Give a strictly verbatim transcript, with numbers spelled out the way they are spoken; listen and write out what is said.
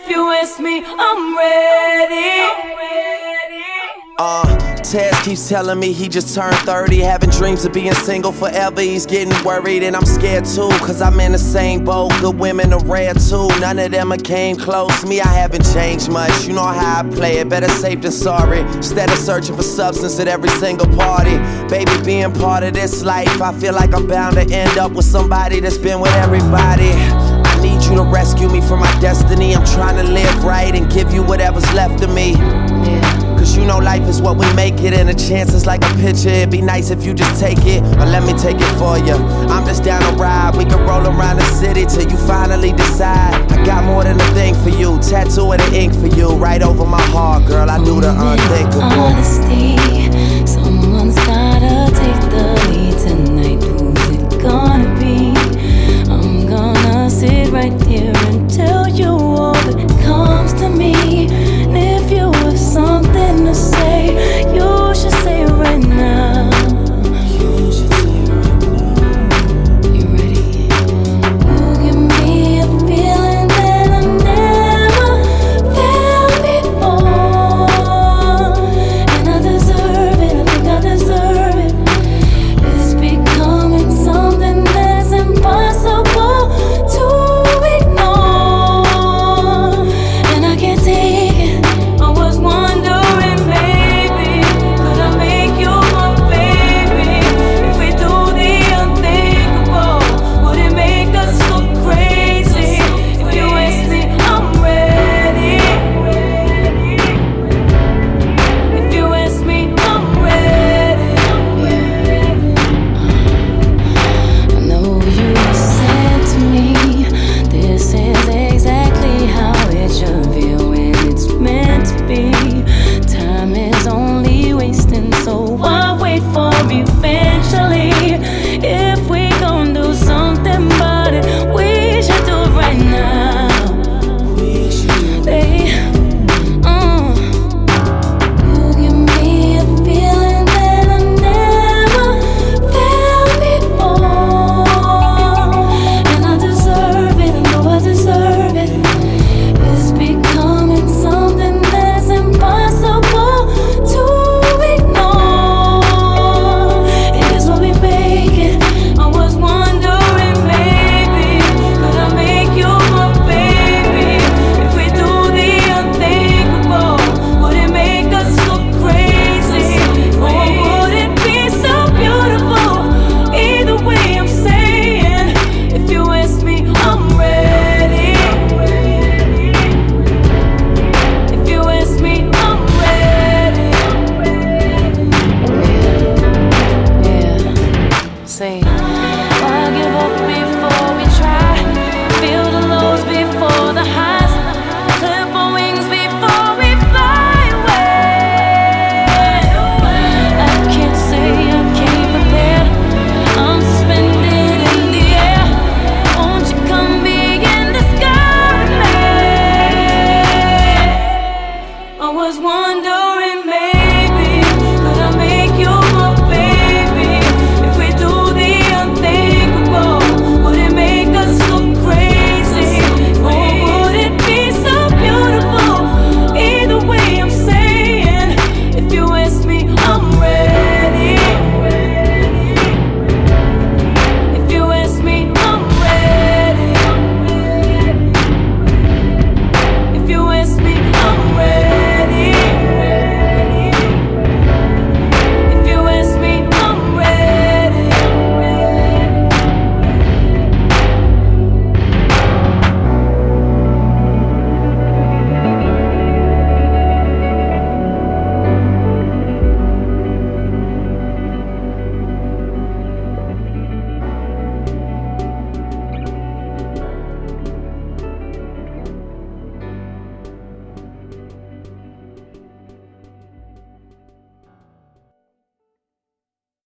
you with me, I'm ready. Uh, Tez keeps telling me he just turned thirty, having dreams of being single forever. He's getting worried and I'm scared too, cause I'm in the same boat. Good women are rare too, none of them came close. Me, I haven't changed much, you know how I play it. Better safe than sorry, instead of searching for substance at every single party. Baby, being part of this life, I feel like I'm bound to end up with somebody that's been with everybody. I need you to rescue me from my destiny. I'm trying to live right and give you whatever's left of me. Yeah. Cause you know life is what we make it, and the chances like a picture. It'd be nice if you just take it, or let me take it for you. I'm just down to ride, we can roll around the city till you finally decide. I got more than a thing for you, tattoo of the ink for you, right over my heart, girl, I do the unthinkable. Honesty,